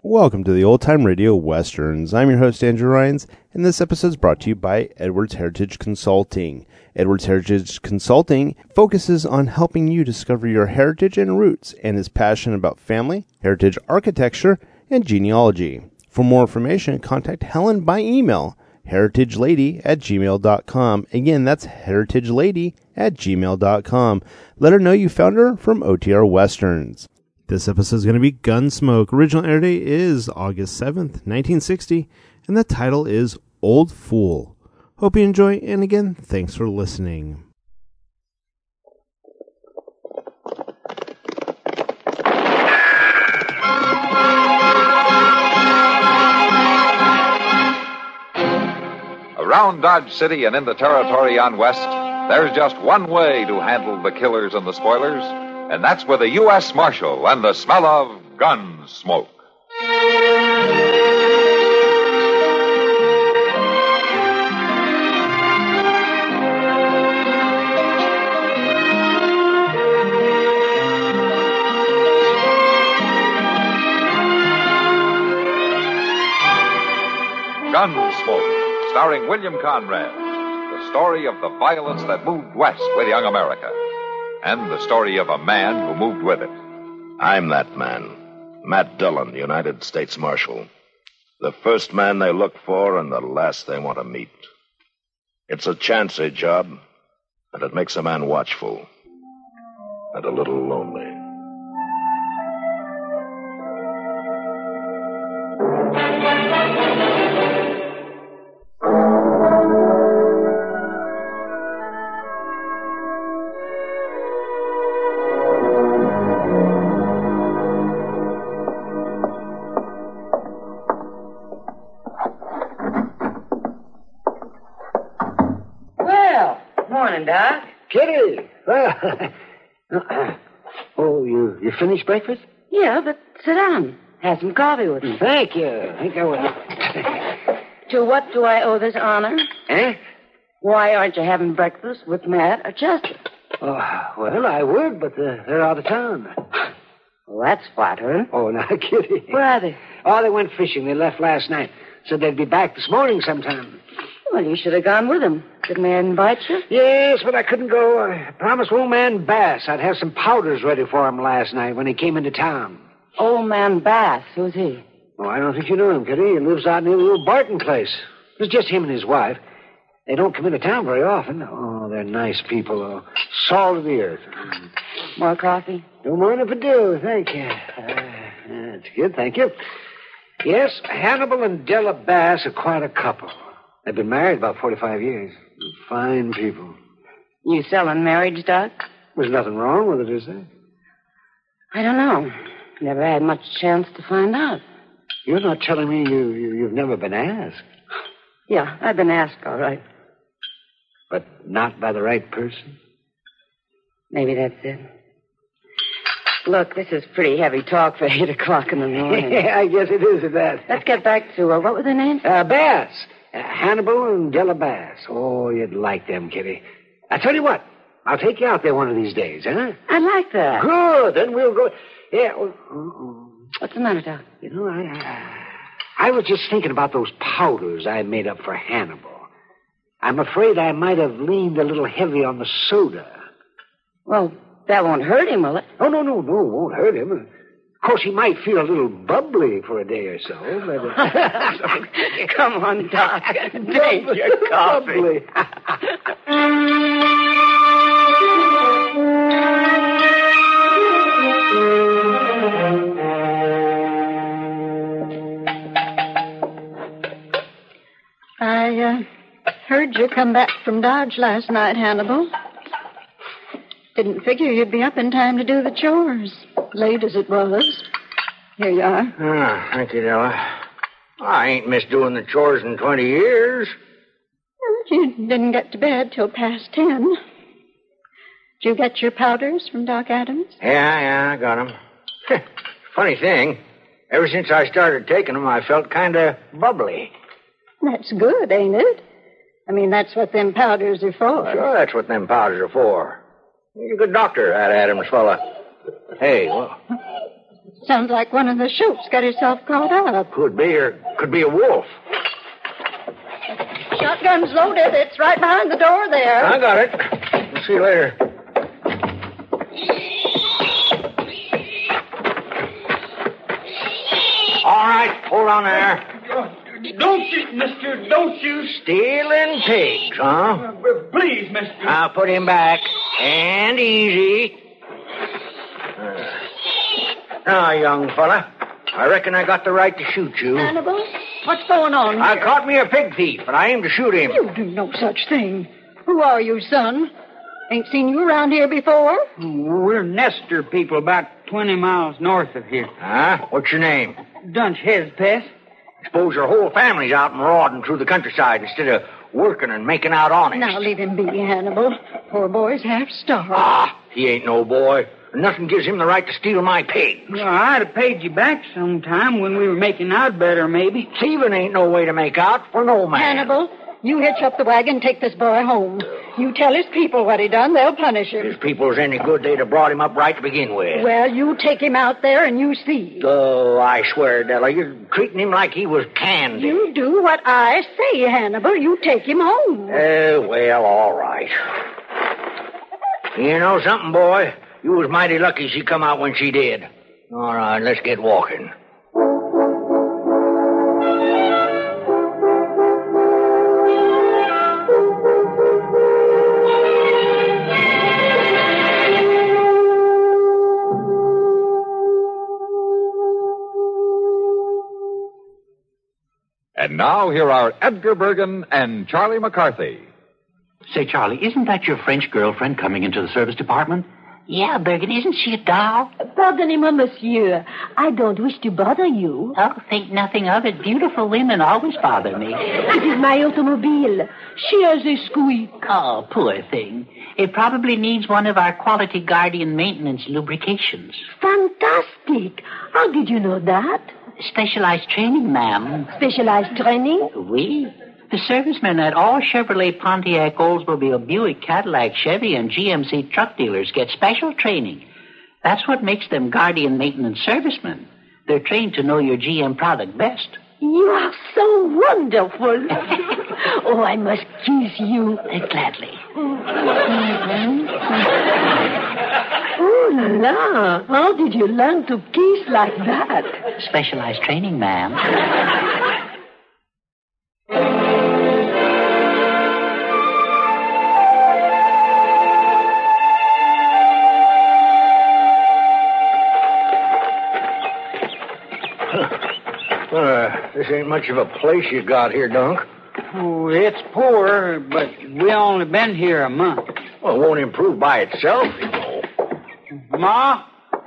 Welcome to the Old Time Radio Westerns. I'm your host, Andrew Rhynes, and this episode is brought to you by Edwards Heritage Consulting. Edwards Heritage Consulting focuses on helping you discover your heritage and roots and is passionate about family, heritage architecture, and genealogy. For more information, contact Helen by email, heritagelady@gmail.com. Again, that's heritagelady@gmail.com. Let her know you found her from OTR Westerns. This episode is going to be Gunsmoke. Original air date is August 7th, 1960, and the title is Old Fool. Hope you enjoy, and again, thanks for listening. Around Dodge City and in the territory on West, there's just one way to handle the killers and the spoilers, and that's with a U.S. Marshal and the smell of gun smoke. Gunsmoke, starring William Conrad, the story of the violence that moved west with young America, and the story of a man who moved with it. I'm that man, Matt Dillon, United States Marshal. The first man they look for and the last they want to meet. It's a chancy job, and it makes a man watchful and a little lonely. Doc. Kitty! Oh, you finished breakfast? Yeah, but sit down. Have some coffee with me. Thank you. I think I will. To what do I owe this honor? Eh? Why aren't you having breakfast with Matt or Chester? Oh, well, I would, but they're out of town. Well, that's flattering. Oh, now, Kitty. Where are they? Oh, they went fishing. They left last night. Said they'd be back this morning sometime. Well, you should have gone with them. Didn't they invite you? Yes, but I couldn't go. I promised old man Bass I'd have some powders ready for him last night when he came into town. Old man Bass? Who's he? Oh, I don't think you know him, Kitty. He lives out near the old Barton place. It's just him and his wife. They don't come into town very often. Oh, they're nice people, though. Salt of the earth. More coffee? Don't mind if I do. Thank you. That's good, thank you. Yes, Hannibal and Della Bass are quite a couple. They've been married about 45 years. Fine people. You selling marriage, Doc? There's nothing wrong with it, is there? I don't know. Never had much chance to find out. You're not telling me you've never been asked? Yeah, I've been asked, all right. But not by the right person? Maybe that's it. Look, this is pretty heavy talk for 8 o'clock in the morning. Yeah, I guess it is at that. Let's get back to, what were their names? Bass. Hannibal and Della Bass. Oh, you'd like them, Kitty. I tell you what, I'll take you out there one of these days, huh? I like that. Good, then we'll go. Yeah. What's the matter, Doc? You know, I was just thinking about those powders I made up for Hannibal. I'm afraid I might have leaned a little heavy on the soda. Well, that won't hurt him, will it? Oh, no, it won't hurt him. Of course, he might feel a little bubbly for a day or so, but... Come on, Doc. Take your coffee. I heard you come back from Dodge last night, Hannibal. Didn't figure you'd be up in time to do the chores, late as it was. Here you are. Ah, thank you, Della. I ain't missed doing the chores in 20 years. You didn't get to bed till past 10. Did you get your powders from Doc Adams? Yeah, I got them. Funny thing, ever since I started taking them, I felt kind of bubbly. That's good, ain't it? I mean, that's what them powders are for. Sure, that's what them powders are for. He's a good doctor, that Adams fella. Hey, Sounds like one of the chutes got himself caught up. Could be, or could be a wolf. Shotgun's loaded. It's right behind the door there. I got it. We'll see you later. All right, hold on there. Don't shoot, mister. Don't shoot. Stealing pigs, huh? Please, mister. I'll put him back. And easy. Now, young fella, I reckon I got the right to shoot you. Hannibal, what's going on here? I caught me a pig thief, and I aim to shoot him. You do no such thing. Who are you, son? Ain't seen you around here before. We're Nestor people about 20 miles north of here. Huh? What's your name? Dunch Hezpeth. Suppose your whole family's out marauding through the countryside instead of working and making out on it. Now leave him be, Hannibal. Poor boy's half starved. Ah, he ain't no boy. Nothing gives him the right to steal my pigs. Well, I'd have paid you back sometime when we were making out better, maybe. Thieving ain't no way to make out for no man. Hannibal, you hitch up the wagon and take this boy home. You tell his people what he done, they'll punish him. If his people's any good, they'd have brought him up right to begin with. Well, you take him out there and you see. Oh, I swear, Della, you're treating him like he was candy. You do what I say, Hannibal. You take him home. Well, all right. You know something, boy? You was mighty lucky she come out when she did. All right, let's get walking. And now, here are Edgar Bergen and Charlie McCarthy. Say, Charlie, isn't that your French girlfriend coming into the service department? Yeah, Bergen, isn't she a doll? Pardonnez-moi, monsieur. I don't wish to bother you. Oh, think nothing of it. Beautiful women always bother me. It is my automobile. She has a squeak. Oh, poor thing. It probably needs one of our quality guardian maintenance lubrications. Fantastic. How did you know that? Specialized training, ma'am. Specialized training? Oui. The servicemen at all Chevrolet, Pontiac, Oldsmobile, Buick, Cadillac, Chevy, and GMC truck dealers get special training. That's what makes them guardian maintenance servicemen. They're trained to know your GM product best. You are so wonderful. Oh, I must kiss you. Gladly. Oh, la. How did you learn to kiss like that? Specialized training, ma'am. This ain't much of a place you got here, Dunk. Oh, it's poor, but we only been here a month. Well, it won't improve by itself, you know. Ma?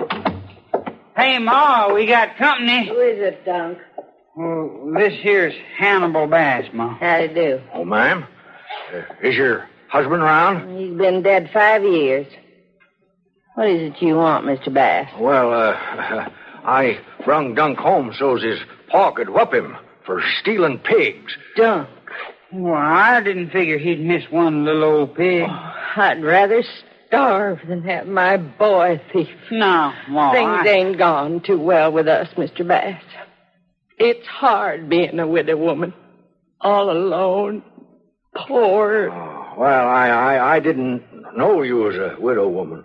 Hey, Ma, we got company. Who is it, Dunk? Well, this here's Hannibal Bass, Ma. How do you do? Oh, ma'am? Is your husband around? He's been dead 5 years. What is it you want, Mr. Bass? Well, I brung Dunk home so's his pa could whoop him for stealing pigs. Dunk? Well, I didn't figure he'd miss one little old pig. Oh, I'd rather starve than have my boy thief. No, Ma. Things ain't gone too well with us, Mr. Bass. It's hard being a widow woman. All alone. Poor. Oh, well, I didn't know you was a widow woman.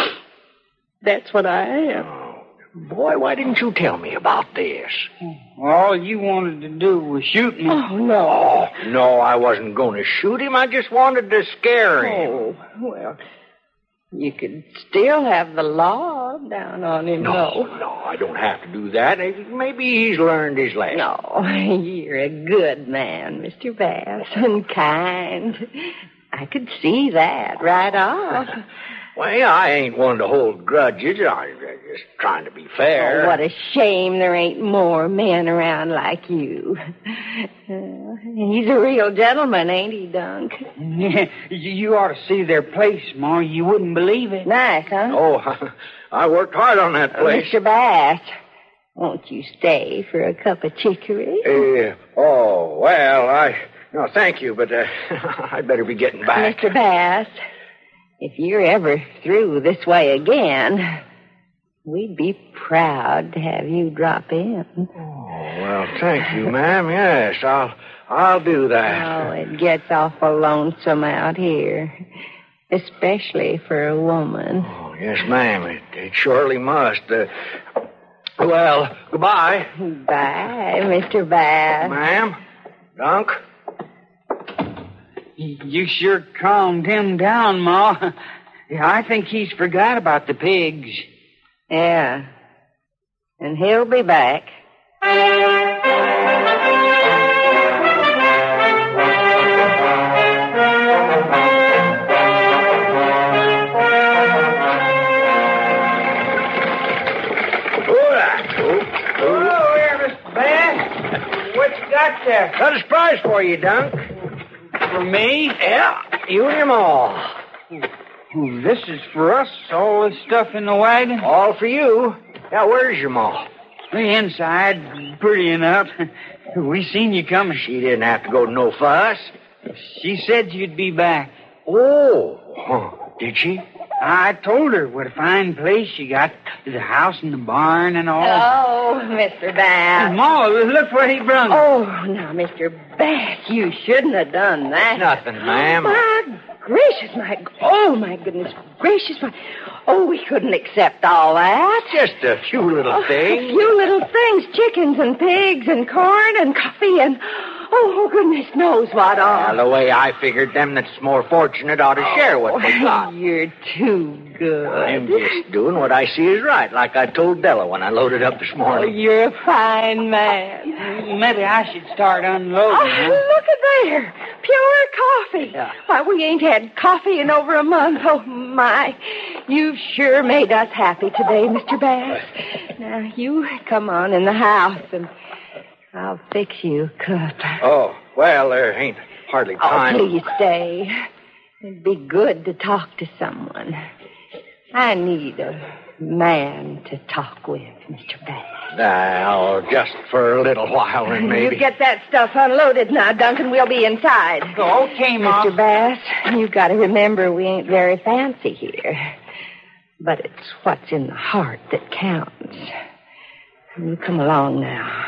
That's what I am. Boy, why didn't you tell me about this? All you wanted to do was shoot me. Oh, no. No, I wasn't going to shoot him. I just wanted to scare him. Oh, well, you could still have the law down on him, No, I don't have to do that. Maybe he's learned his lesson. No, you're a good man, Mr. Bass, and kind. I could see that right off. Well, I ain't one to hold grudges. I'm just trying to be fair. Oh, what a shame there ain't more men around like you. He's a real gentleman, ain't he, Dunk? You ought to see their place, Ma. You wouldn't believe it. Nice, huh? Oh, I worked hard on that place. Mr. Bass, won't you stay for a cup of chicory? No, thank you, but I'd better be getting back. Mr. Bass, if you're ever through this way again, We'd be proud to have you drop in. Oh, well, thank you, ma'am. Yes, I'll do that. Oh, it gets awful lonesome out here, especially for a woman. Oh, yes, ma'am. It surely must. Well, goodbye. Bye, Mr. Bass. Ma'am? Dunk? You sure calmed him down, Ma. I think he's forgot about the pigs. Yeah. And he'll be back. Hello there, Mr. Bass. What you got there? Got a surprise for you, Dunk. For me? Yeah, you and your ma. Oh, this is for us, all this stuff in the wagon? All for you. Now, where's your ma? The inside, pretty enough. We seen you coming. She didn't have to go to no fuss. She said you'd be back. Oh, did she? I told her what a fine place you got. The house and the barn and all. Oh, Mr. Bass. Ma, look what he brung. Oh, now, Mr. Bass, you shouldn't have done that. Nothing, ma'am. My gracious, my goodness gracious, Oh, we couldn't accept all that. Just a few little things. A few little things. Chickens and pigs and corn and coffee and... Oh, goodness knows what all. Well, the way I figured, them that's more fortunate ought to share what they got. You're too good. I'm just doing what I see is right, like I told Della when I loaded up this Oh, morning. you're a fine man. Maybe I should start unloading, huh? Look at there. Pure coffee. Yeah. Why, we ain't had coffee in over a month. Oh, my. You've sure made us happy today, Mr. Bass. Now, you come on in the house, and I'll fix you a cup. Oh, well, there ain't hardly time. Oh, please stay. It'd be good to talk to someone. I need a man to talk with, Mr. Bass. Now, just for a little while, and maybe... You get that stuff unloaded now, Duncan. We'll be inside. Okay, Ma. Mr. Bass, you've got to remember we ain't very fancy here. But it's what's in the heart that counts. You come along now.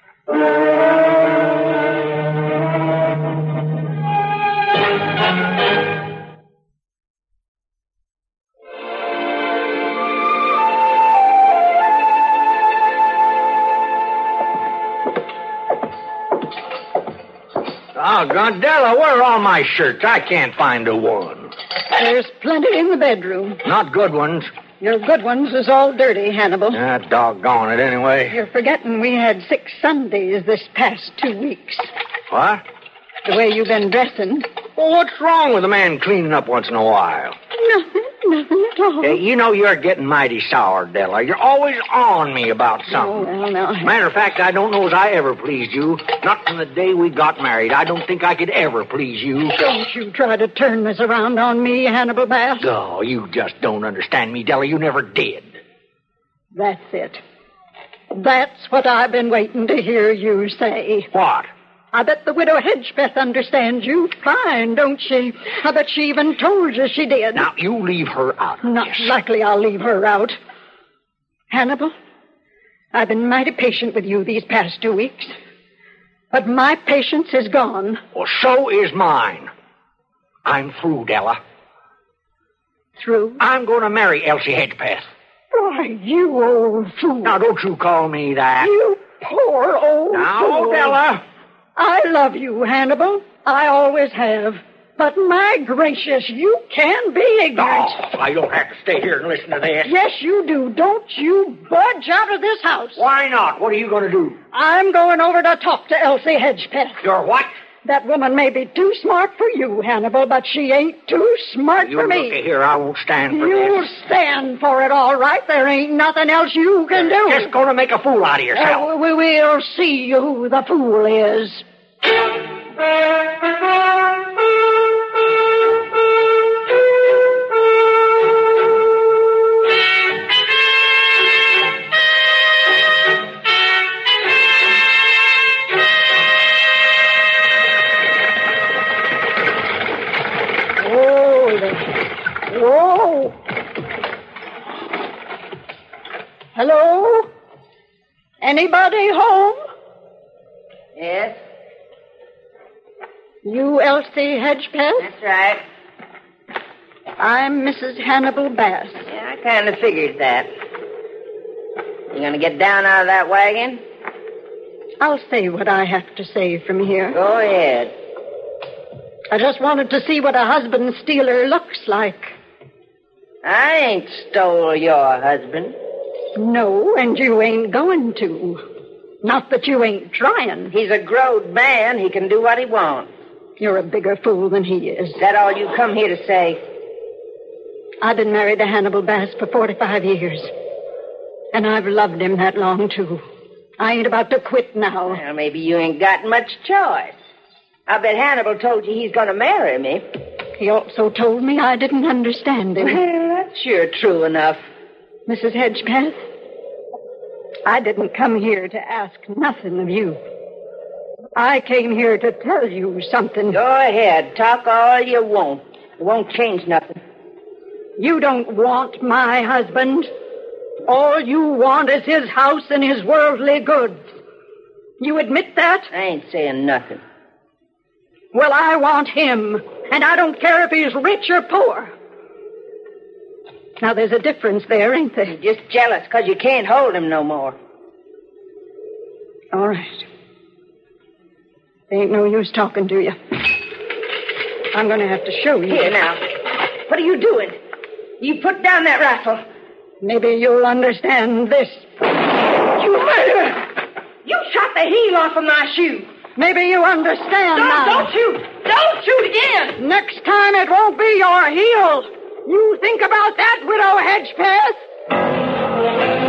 Oh, Gondella, where are all my shirts? I can't find a one. There's plenty in the bedroom. Not good ones. Your good ones is all dirty, Hannibal. Ah, doggone it, anyway. You're forgetting we had 6 Sundays this past 2 weeks. What? The way you've been dressing. Well, what's wrong with a man cleaning up once in a while? Nothing at all. You know you're getting mighty sour, Della. You're always on me about something. Oh, well, now. Matter of fact, I don't know as I ever pleased you. Not from the day we got married. I don't think I could ever please you. Don't you try to turn this around on me, Hannibal Bass. Oh, you just don't understand me, Della. You never did. That's it. That's what I've been waiting to hear you say. What? I bet the widow Hedgepeth understands you fine, don't she? I bet she even told you she did. Now, you leave her out of Not this. likely I'll leave her out. Hannibal, I've been mighty patient with you these past 2 weeks. But my patience is gone. Well, so is mine. I'm through, Della. Through? I'm going to marry Elsie Hedgepeth. Why, you old fool. Now, don't you call me that. You poor old Now, fool. Della. I love you, Hannibal. I always have. But my gracious, you can be ignorant. Oh, I don't have to stay here and listen to this. Yes, you do. Don't you budge out of this house. Why not? What are you going to do? I'm going over to talk to Elsie Hedgepeth. You're what? That woman may be too smart for you, Hannibal, but she ain't too smart You for me. look here, I won't stand for You'll this. stand for it, all right. There ain't nothing else you can do. You're just going to make a fool out of yourself. We'll see who the fool is. Anybody home? Yes, You Elsie Hedgepeth? that's right. I'm Mrs. Hannibal Bass. Yeah, I kind of figured that. You gonna get down out of that wagon? I'll say what I have to say from here. Go ahead. I just wanted to see what a husband stealer looks like. I ain't stole your husband. No, and you ain't going to. Not that you ain't trying. He's a grown man. He can do what he wants. You're a bigger fool than he is. Is that all you come here to say? I've been married to Hannibal Bass for 45 years. And I've loved him that long, too. I ain't about to quit now. Well, maybe you ain't got much choice. I bet Hannibal told you he's going to marry me. He also told me I didn't understand him. Well, that's sure true enough. Mrs. Hedgepeth, I didn't come here to ask nothing of you. I came here to tell you something. Go ahead. Talk all you want. It won't change nothing. You don't want my husband. All you want is his house and his worldly goods. You admit that? I ain't saying nothing. Well, I want him, and I don't care if he's rich or poor. Now, there's a difference there, ain't there? You're just jealous because you can't hold him no more. All right. Ain't no use talking to you. I'm going to have to show you. Here, now. What are you doing? You put down that rifle. Maybe you'll understand this. You murderer! You shot the heel off of my shoe. Maybe you understand now. Don't shoot! Don't shoot again! Next time it won't be your heel. You think about that, Widow Hedgepeth?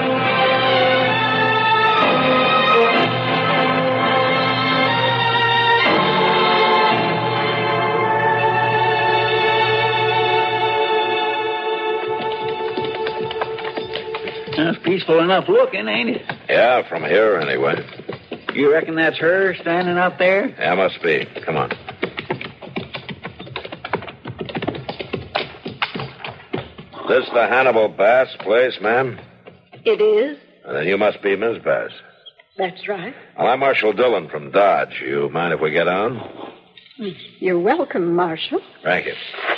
That's peaceful enough looking, ain't it? Yeah, from here anyway. You reckon that's her standing up there? Yeah, must be. Come on. This the Hannibal Bass place, ma'am? It is. Then you must be Miss Bass. That's right. Well, I'm Marshal Dillon from Dodge. You mind if we get on? You're welcome, Marshal. Thank you.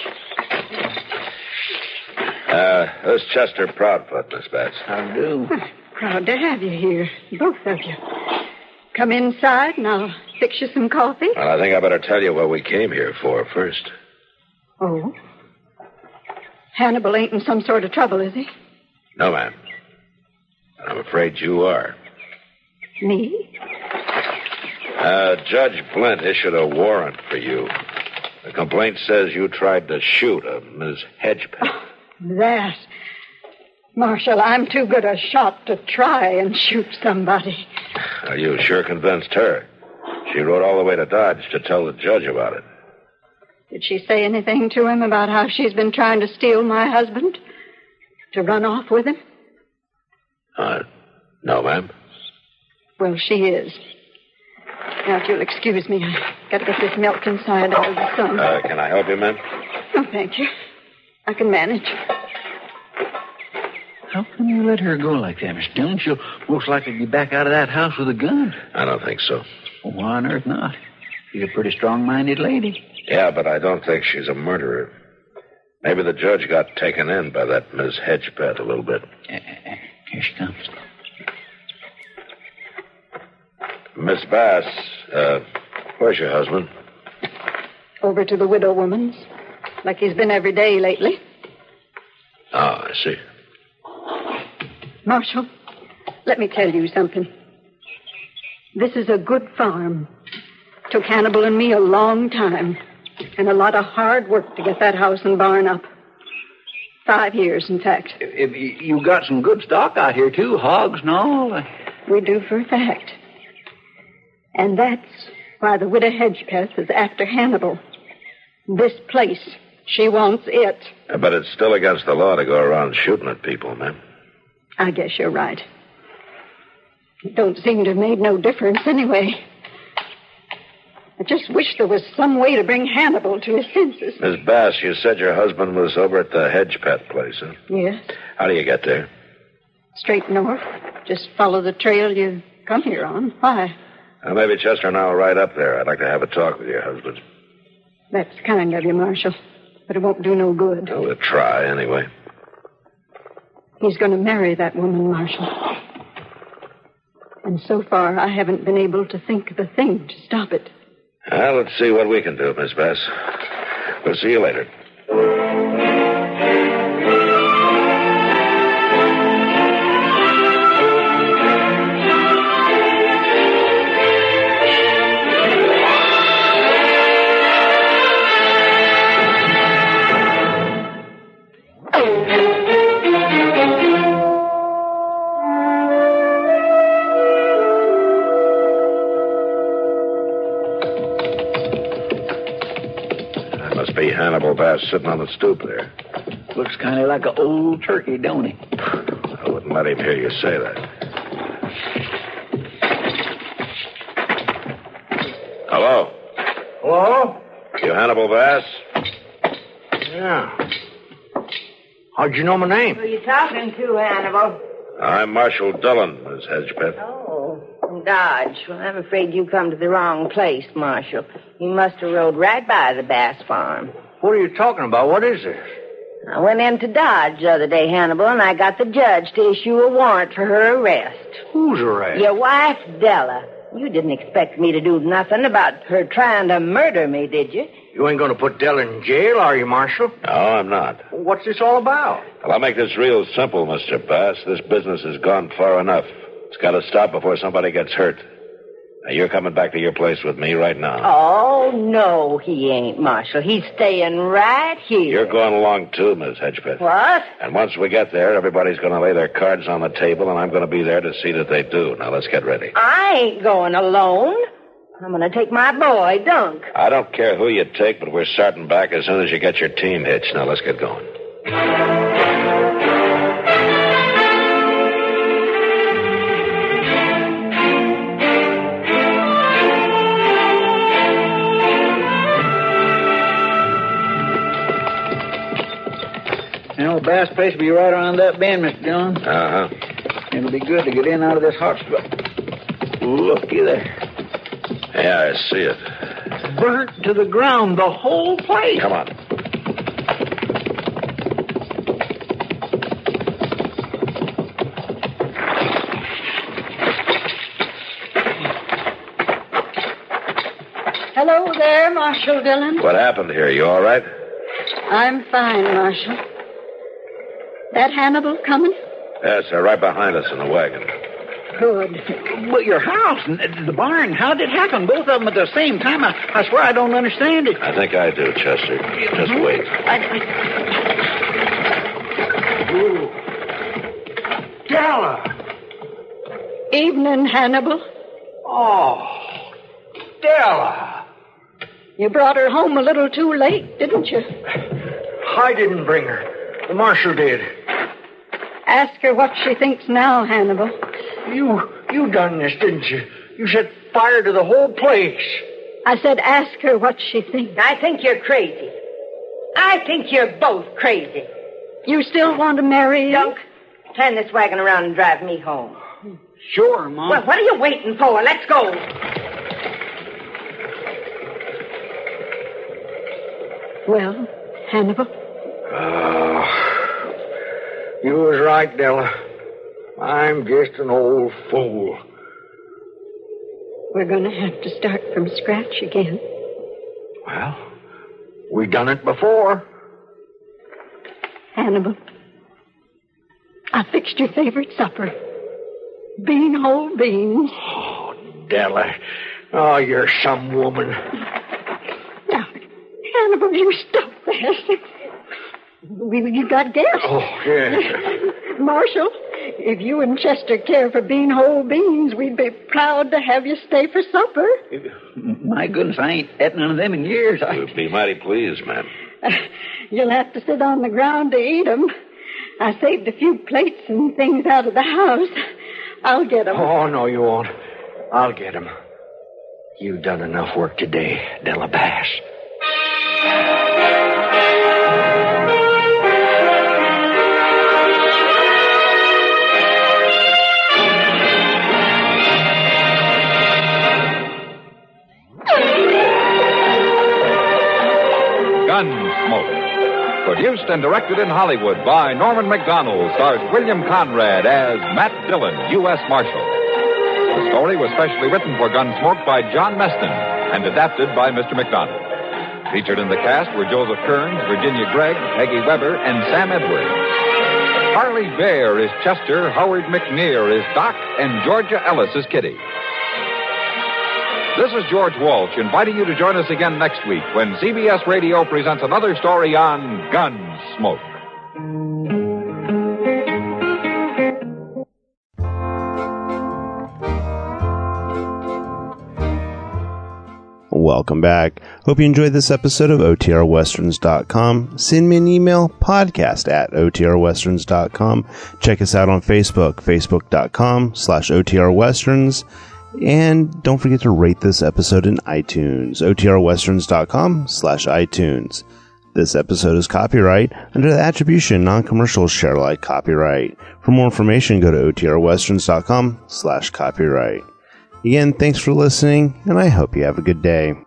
This is Chester Proudfoot, Miss Bass. How do? Proud to have you here, both of you. Come inside and I'll fix you some coffee. Well, I think I better tell you what we came here for first. Oh? Hannibal ain't in some sort of trouble, is he? No, ma'am. But I'm afraid you are. Me? Judge Flint issued a warrant for you. The complaint says you tried to shoot a Miss Hedgepeth. Oh, that. Marshal, I'm too good a shot to try and shoot somebody. You sure convinced her. She rode all the way to Dodge to tell the judge about it. Did she say anything to him about how she's been trying to steal my husband? To run off with him? No, ma'am. Well, she is. Now, if you'll excuse me, I've got to get this milk inside out of the sun. Can I help you, ma'am? Oh, thank you. I can manage. How can you let her go like that, Mr. Dillon? She'll most likely be back out of that house with a gun. I don't think so. Well, why on earth not? She's a pretty strong-minded lady. Yeah, but I don't think she's a murderer. Maybe the judge got taken in by that Miss Hedgepeth a little bit. Here she comes. Miss Bass, where's your husband? Over to the widow woman's, like he's been every day lately. Oh, I see. Marshal, let me tell you something. This is a good farm. Took Hannibal and me a long time, and a lot of hard work to get that house and barn up. 5 years, in fact. You got some good stock out here, too, hogs and all. We do for a fact. And that's why the widow Hedgepeth is after Hannibal. This place. She wants it. But it's still against the law to go around shooting at people, ma'am. I guess you're right. It don't seem to have made no difference anyway. I just wish there was some way to bring Hannibal to his senses. Miss Bass, you said your husband was over at the Hedgepeth place, huh? Yes. How do you get there? Straight north. Just follow the trail you come here on. Why? Maybe Chester and I will ride up there. I'd like to have a talk with your husband. That's kind of you, Marshal. But it won't do no good. We'll try, anyway. He's going to marry that woman, Marshal. And so far, I haven't been able to think of a thing to stop it. Well, let's see what we can do, Miss Bass. We'll see you later. Hannibal Bass sitting on the stoop there. Looks kind of like an old turkey, don't he? I wouldn't let him hear you say that. Hello? Hello? You Hannibal Bass? Yeah. How'd you know my name? Who are you talking to, Hannibal? I'm Marshal Dillon, Miss Hedgepeth. Oh, from Dodge. Well, I'm afraid you come to the wrong place, Marshal. You must have rode right by the Bass farm. What are you talking about? What is this? I went into Dodge the other day, Hannibal, and I got the judge to issue a warrant for her arrest. Whose arrest? Your wife, Della. You didn't expect me to do nothing about her trying to murder me, did you? You ain't going to put Della in jail, are you, Marshal? No, I'm not. What's this all about? Well, I'll make this real simple, Mr. Bass. This business has gone far enough. It's got to stop before somebody gets hurt. Now, you're coming back to your place with me right now. Oh, no, he ain't, Marshal. He's staying right here. You're going along, too, Miss Hedgepeth. What? And once we get there, everybody's going to lay their cards on the table, and I'm going to be there to see that they do. Now, let's get ready. I ain't going alone. I'm going to take my boy, Dunk. I don't care who you take, but we're starting back as soon as you get your team hitched. Now, let's get going. You know, Bass Place will be right around that bend, Mr. Dillon. Uh-huh. It'll be good to get in out of this hot spot. Looky there. Yeah, I see it. Burnt to the ground, the whole place. Come on. Hello there, Marshal Dillon. What happened here? You all right? I'm fine, Marshal. That Hannibal coming? Yes, they're right behind us in the wagon. Good. But your house and the barn, how did it happen? Both of them at the same time? I swear I don't understand it. I think I do, Chester. Just wait. Della! Evening, Hannibal. Oh, Della! You brought her home a little too late, didn't you? I didn't bring her. The marshal did. Ask her what she thinks now, Hannibal. You done this, didn't you? You set fire to the whole place. I said ask her what she thinks. I think you're crazy. I think you're both crazy. You still want to marry? Dunk, turn this wagon around and drive me home. Sure, Mom. Well, what are you waiting for? Let's go. Well, Hannibal? You was right, Della. I'm just an old fool. We're going to have to start from scratch again. Well, we done it before. Hannibal, I fixed your favorite supper. Whole beans. Oh, Della. Oh, you're some woman. Now, Hannibal, you stop that. You got guests. Oh, yes. Marshal, if you and Chester care for whole beans, we'd be proud to have you stay for supper. My goodness, I ain't had none of them in years. We'll be mighty pleased, ma'am. You'll have to sit on the ground to eat 'em. I saved a few plates and things out of the house. I'll get 'em. Oh, no, you won't. I'll get him. You've done enough work today, Della Bass. Gunsmoke. Produced and directed in Hollywood by Norman Macdonald, stars William Conrad as Matt Dillon, U.S. Marshal. The story was specially written for Gunsmoke by John Meston and adapted by Mr. Macdonald. Featured in the cast were Joseph Kearns, Virginia Gregg, Peggy Weber, and Sam Edwards. Harley Bear is Chester, Howard McNear is Doc, and Georgia Ellis is Kitty. This is George Walsh inviting you to join us again next week when CBS Radio presents another story on Gunsmoke. Welcome back. Hope you enjoyed this episode of OTRWesterns.com. Send me an email, podcast@OTRWesterns.com. Check us out on Facebook, Facebook.com/OTRWesterns. And don't forget to rate this episode in iTunes, OTRWesterns.com/iTunes. This episode is copyright under the Attribution Non-Commercial Share Alike copyright. For more information, go to OTRWesterns.com/copyright. Again, thanks for listening, and I hope you have a good day.